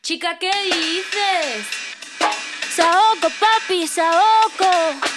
Chica, ¿qué dices? Saoco, papi, saoco.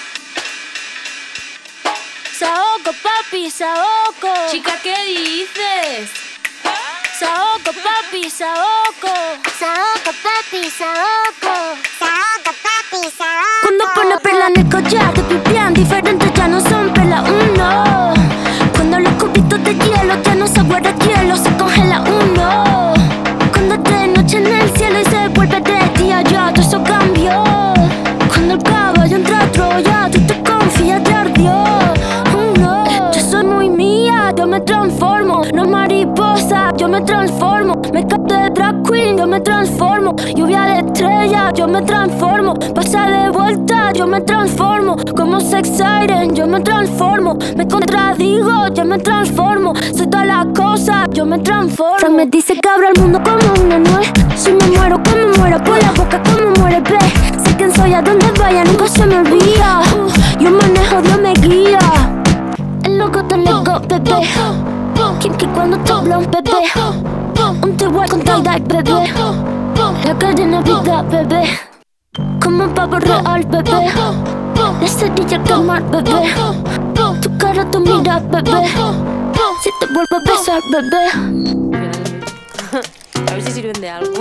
Saoco, papi, saoco. Chica, ¿qué dices? Saoco, papi, saoco. Saoco, papi, saoco. Saoco, papi, saoco. Cuando pone perla en el collar, te pipián diferentes, ya no son perla uno. Cuando los cubitos de hielo ya no se guarda hielo, se congela uno. Cuando es de noche en el cielo y se vuelve de día, ya todo eso cambió. Cuando el caballo entra a Troya, tú te confías, te ardió. No, yo soy muy mía, yo me transformo. No mariposa, yo me transformo. Make-up de drag queen, yo me transformo. Lluvia de estrella, yo me transformo. Pasa de vuelta, yo me transformo. Como sex siren, yo me transformo. Me contradigo, yo me transformo. Soy todas las cosas, yo me transformo. Fran me dice que abro el mundo como una nuez. Si me muero, como muero por la boca, como muere, ve. Sé quién soy, a donde vaya, nunca se me olvida. Yo manejo, Dios me guía. El loco te loco, bebé. Kim que cuando te habla un bebé. Un T-White con tie-dye, bebé. La cadena vida, bebé. Como un pavo real, bebé. La cerilla al quemar, bebé. Tu cara, tu mira, bebé. Si te vuelvo a besar, bebé. A ver si sirven de algo.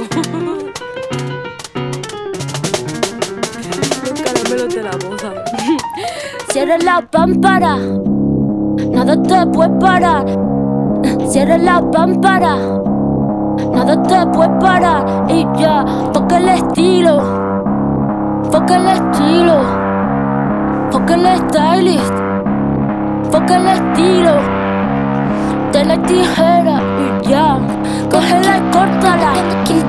Los caramelos de la boda. Cierra la pámpara, nada te puede parar. Cierra la pámpara, nada te puede parar. Y ya, toca el estilo, foca el estilo, foca el stylist, foca el estilo. De la tijera y ya, cógela y córtala. Quien